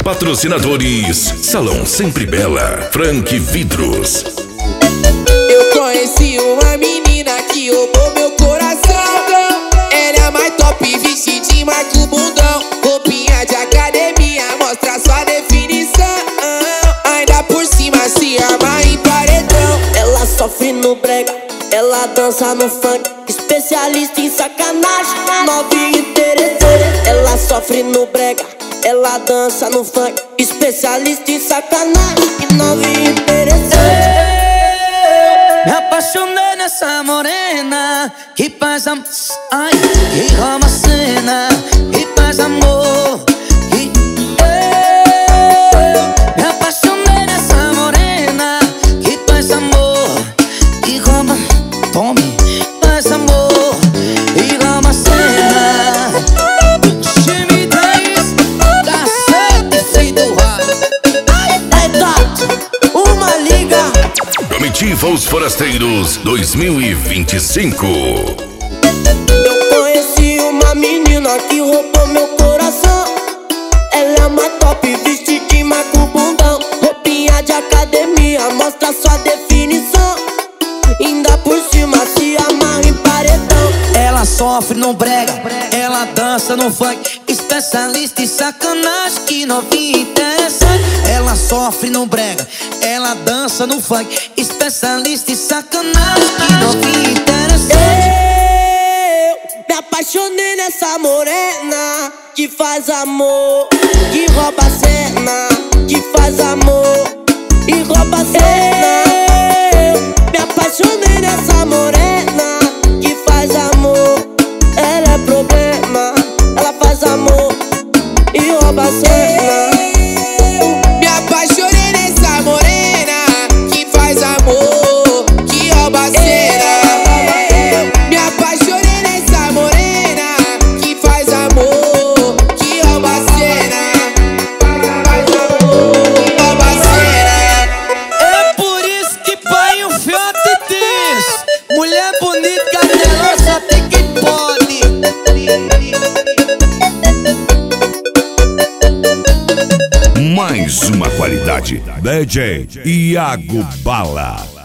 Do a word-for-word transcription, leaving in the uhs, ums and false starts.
Patrocinadores: Salão Sempre Bela, Frank Vidros. Eu conheci uma menina que roubou meu coração. Ela é a mais top, vestidinha, marca o bundão. Roupinha de academia, mostra sua definição. Ainda por cima se arma em paredão. Ela sofre no brega, ela dança no funk. Especialista em sacanagem, novinha interessante. Ela sofre no brega, ela dança no funk. Especialista em sacanagem, novinha interessante. Me apaixonei nessa morena que faz am... Ai, que rouba a cena, que faz amor, que... Eu me apaixonei nessa morena que faz amor, que rouba... Tome, faz amor, e rouba a cena. Time dez, cacete do rap. É gato, uma liga. Comitiva Os Forasteiros dois mil e vinte e cinco. Eu conheci uma menina que roubou meu coração. Ela é uma top, vestidinha, marca o bundão. Roupinha de academia, mostra sua definição. Ainda por cima se amarra em paredão. Ela sofre no brega, ela dança no funk. Especialista em sacanagem, que novinha interessante. Ela sofre no brega, ela dança no funk. Especialista em sacanagem, que novinha interessante. Eu me apaixonei nessa morena que faz amor, que rouba a cena, que faz amor e rouba a cena. Eu me apaixonei nessa morena que faz amor. Ela é problema, ela faz amor e rouba a cena. Me apaixonei nessa morena que faz amor, que rouba a cena. Me apaixonei nessa morena que faz amor, que rouba a cena. Faz amor, que rouba a cena. É por isso que pai o fiote diz: mulher bonita, ela só tem quem pode. Mais uma qualidade. D J Iago Bala.